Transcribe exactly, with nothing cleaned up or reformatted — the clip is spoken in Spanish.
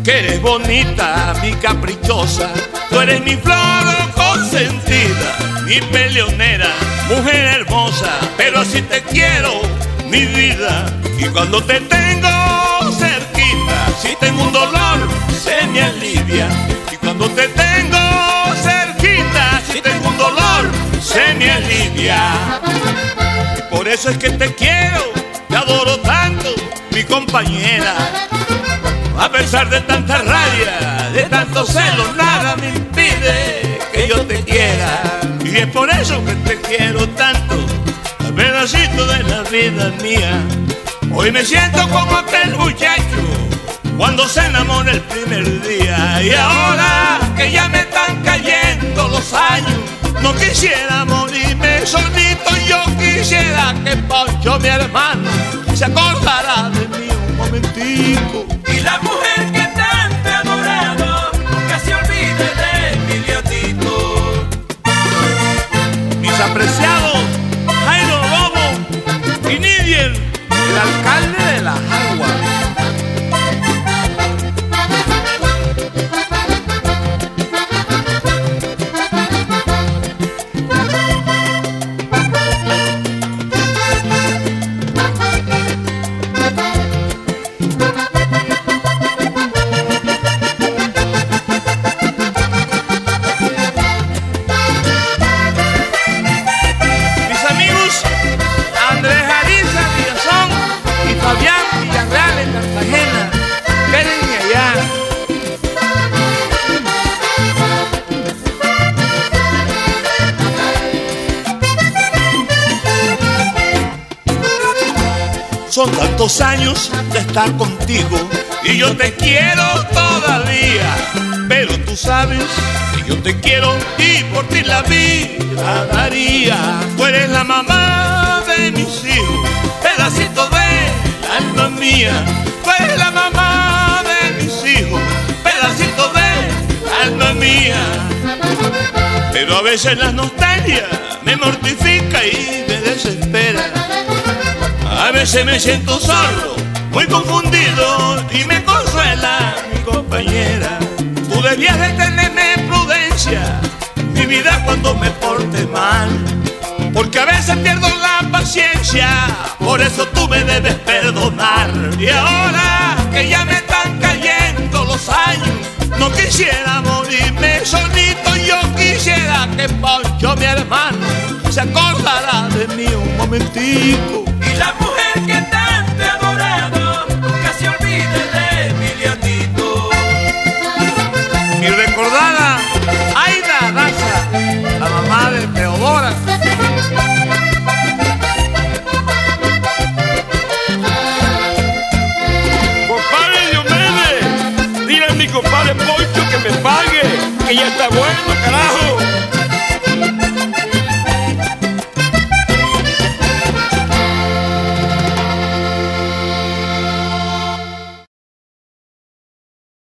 que eres bonita, mi caprichosa. Tú eres mi flor consentida, mi peleonera, mujer hermosa. Pero así te quiero, mi vida. Y cuando te tengo cerquita, si tengo un dolor, se me alivia. Y cuando te tengo cerquita, si tengo un dolor, se me alivia. Y por eso es que te quiero, te adoro tanto, mi compañera. A pesar de tanta rabia, de tanto celo, nada me impide que yo te quiera. Y es por eso que te quiero tanto, a pedacito de la vida mía. Hoy me siento como aquel muchacho cuando se enamora el primer día. Y ahora que ya me están cayendo los años, no quisiera morirme solito. Yo quisiera que Poncho, mi hermano, se acordara de mí un momentico. Y la mujer que tanto he adorado nunca se olvide de mi Leotito. Mis apreciados Jairo Lobo y Nidier, el alcalde de La Jagua. Son tantos años de estar contigo y yo te quiero todavía. Pero tú sabes que yo te quiero y por ti la vida daría. Tú eres la mamá de mis hijos, pedacito de alma mía. Tú eres la mamá de mis hijos, pedacito de alma mía. Pero a veces la nostalgia me mortifica y me desespera. A veces me siento solo, muy confundido, y me consuela mi compañera. Tú debías de tenerme prudencia, mi vida, cuando me porte mal, porque a veces pierdo la paciencia, por eso tú me debes perdonar. Y ahora que ya me están cayendo los años, no quisiera morirme solito. Yo quisiera que Poncho, mi hermano, se acordara de mí un momentico. Y la mujer que tanto he adorado nunca se olvide de mi Leotito. Mi recordada Aida Daza, la mamá de Teodora. Compadre Diomedes, dile a mi compadre Poncho que me pague, que ya está bueno, carajo.